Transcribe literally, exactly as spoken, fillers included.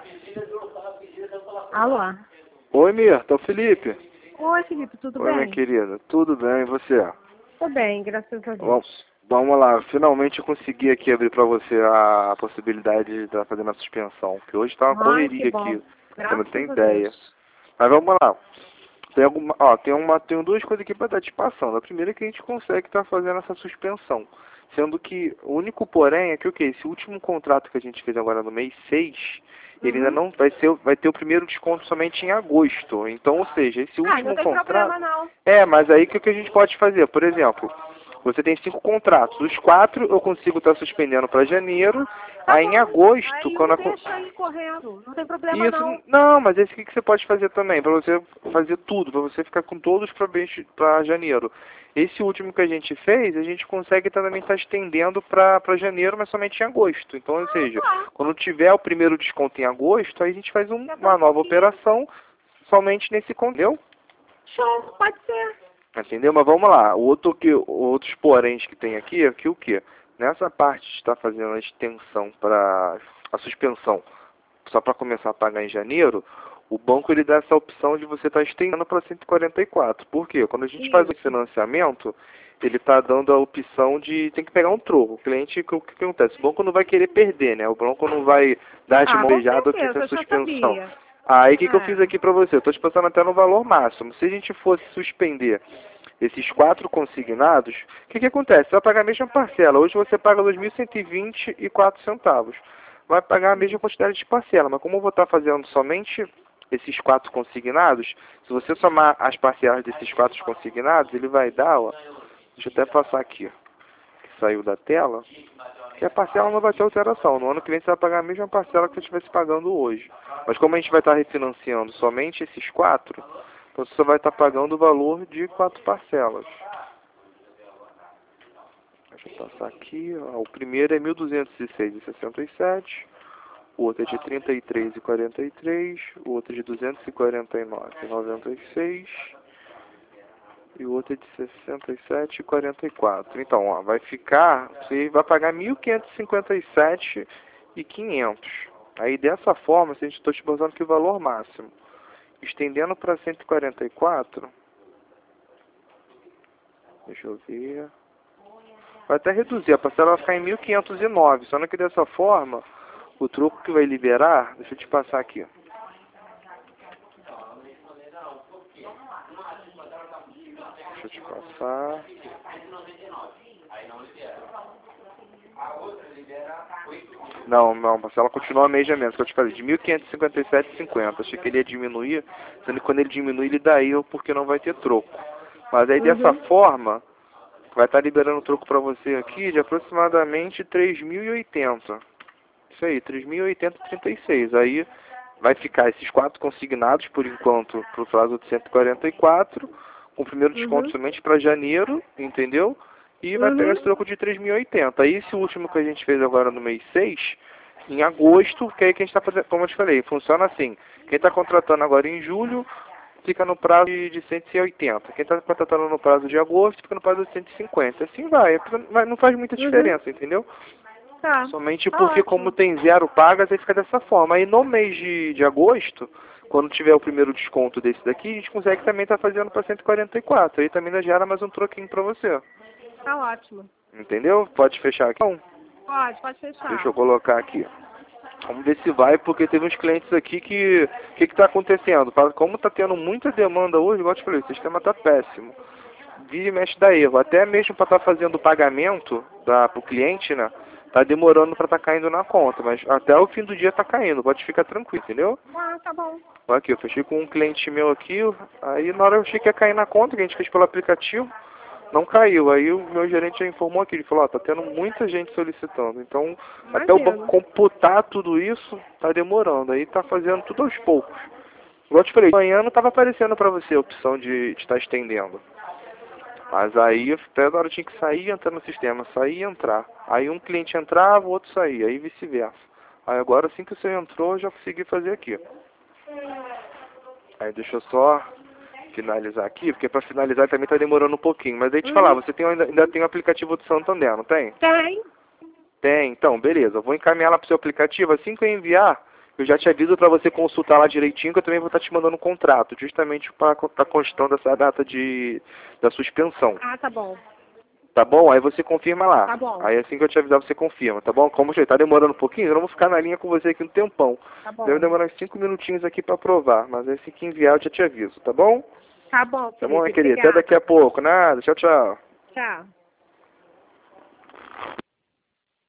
Alô? Oi, Mirta, é o Felipe. Oi, Felipe, tudo Oi, bem? minha querida. Tudo bem, e você? Tô bem, graças a Deus. Vamos, vamos lá, finalmente eu consegui aqui abrir pra você a, a possibilidade de estar fazendo a suspensão, que hoje tá uma Ai, que correria bom. aqui, você não Graças tem a ideia. Deus. Mas vamos lá. Tem alguma, ó, tem uma, tem duas coisas aqui para estar te passando. A primeira é que a gente consegue estar fazendo essa suspensão, sendo que o único porém é que o que esse último contrato que a gente fez agora no mês seis, ele ainda Uhum. não vai ser, vai ter o primeiro desconto somente em agosto. Então, ou seja, esse Ah, não último tem contrato, problema não. é, mas aí o que que a gente pode fazer? Por exemplo, você tem cinco contratos, os quatro eu consigo estar suspendendo para janeiro, Tá aí bom. em agosto, Aí quando um a, co- deixa aí correndo. Não tem problema isso, não. não, mas esse que que você pode fazer também, para você fazer tudo, para você ficar com todos para janeiro. Esse último que a gente fez, a gente consegue também estar estendendo para janeiro, mas somente em agosto. Então, ou seja, Tá. quando tiver o primeiro desconto em agosto, aí a gente faz um- Quebra uma um nova pouquinho. operação somente nesse conto, entendeu? Show, pode ser. Entendeu? Mas vamos lá. O outro que, outros poréns que tem aqui é que o quê? Nessa parte de estar fazendo a extensão para a suspensão, só para começar a pagar em janeiro, o banco ele dá essa opção de você estar estendendo para cento e quarenta e quatro. Por quê? Quando a gente faz o Isso. financiamento, ele está dando a opção de tem que pegar um troco. O cliente, o que, o que acontece? O banco não vai querer perder, né? O banco não vai dar de Ah, mão com beijada ou feita certeza, a eu já suspensão. sabia. Aí o que, que eu É. fiz aqui para você? Eu estou te passando até no valor máximo. Se a gente fosse suspender esses quatro consignados, o que, que acontece? Você vai pagar a mesma parcela. Hoje você paga dois mil cento e vinte e quatro centavos. Vai pagar a mesma quantidade de parcela, mas como eu vou estar fazendo somente esses quatro consignados, se você somar as parcelas desses quatro consignados, ele vai dar, ó, deixa eu até passar aqui, que saiu da tela, que a parcela não vai ter alteração. No ano que vem você vai pagar a mesma parcela que você estivesse pagando hoje. Mas como a gente vai estar refinanciando somente esses quatro, então você só vai estar pagando o valor de quatro parcelas. Deixa eu passar aqui, ó, o primeiro é mil duzentos e seis e sessenta e sete. O outro é de trinta e três e quarenta e três, o outro é de duzentos e quarenta e nove e noventa e seis e o outro é de sessenta e sete e quarenta e quatro. Então, ó, vai ficar, você vai pagar mil quinhentos e cinquenta e sete e quinhentos. Aí dessa forma, se a gente está te botando aqui o valor máximo, estendendo para cento e quarenta e quatro, deixa eu ver, vai até reduzir, a parcela vai ficar em mil quinhentos e nove, só que dessa forma, o troco que vai liberar, deixa eu te passar aqui. Deixa eu te passar. Não, não, a parcela continua a mesma mesmo, que eu te falei, de mil quinhentos e cinquenta e sete reais e cinquenta centavos. Achei que ele ia diminuir, sendo que quando ele diminui, ele dá erro porque não vai ter troco. Mas aí dessa Uhum. forma, vai estar liberando troco para você aqui de aproximadamente três mil e oitenta. Isso aí, três mil e oitenta e trinta e seis. Aí vai ficar esses quatro consignados por enquanto para o prazo de cento e quarenta e quatro, com o primeiro desconto Uhum. somente para janeiro, entendeu? E vai pegar esse Uhum. troco de três mil e oitenta. Aí esse último que a gente fez agora no mês seis, em agosto, que é aí que a gente está fazendo, como eu te falei, funciona assim. Quem está contratando agora em julho, fica no prazo de, de cento e oitenta. Quem está contratando no prazo de agosto, fica no prazo de cento e cinquenta. Assim vai, é- não faz muita Uhum. diferença, entendeu? Tá. Somente Tá porque como ótimo. tem zero pagas, aí fica dessa forma. Aí no mês de, de agosto, quando tiver o primeiro desconto desse daqui, a gente consegue também estar fazendo para cento e quarenta e quatro. Aí também ainda gera mais um troquinho para você. Tá ótimo. Entendeu? Pode fechar aqui? Então, Pode, pode deixa fechar. eu colocar aqui. Vamos ver se vai, porque teve uns clientes aqui que... O que está acontecendo? Como está tendo muita demanda hoje, igual eu te falei, o sistema está péssimo. Vira e mexe dá erro. Até mesmo para estar fazendo o pagamento para o cliente, né? Tá demorando para estar caindo na conta, mas até o fim do dia tá caindo. Pode ficar tranquilo, entendeu? Ah, tá bom. Aqui, eu fechei com um cliente meu aqui, aí na hora eu achei que ia cair na conta, que a gente fez pelo aplicativo, não caiu. Aí o meu gerente já informou aqui, ele falou, ó, tá tendo muita gente solicitando. Então, até o banco Imagino. computar tudo isso, tá demorando. Aí tá fazendo tudo aos poucos. Igual eu te falei, amanhã não tava aparecendo para você a opção de estar estendendo. Mas aí até na hora tinha que sair e entrar no sistema, sair e entrar. Aí um cliente entrava, o outro saía, aí vice-versa. Aí agora assim que você entrou, eu já consegui fazer aqui. Aí deixa eu só finalizar aqui, porque para finalizar também tá demorando um pouquinho. Mas aí te falar, Uhum. você tem, ainda, ainda tem o aplicativo do Santander, não tem? Tem. Tem, então, beleza. Eu vou encaminhar lá pro seu aplicativo. Assim que eu enviar, eu já te aviso para você consultar lá direitinho, que eu também vou estar te mandando um contrato, justamente para estar constando essa data de, da suspensão. Ah, tá bom. Tá bom? Aí você confirma lá. Tá bom. Aí assim que eu te avisar, você confirma, tá bom? Como já tá demorando um pouquinho, eu não vou ficar na linha com você aqui um tempão. Tá bom. Deve demorar uns cinco minutinhos aqui para aprovar, mas assim que enviar eu já te aviso, tá bom? Tá bom, Tá bom, minha Felipe. querida? Até Obrigada. daqui a pouco. Nada. Tchau, tchau. Tchau.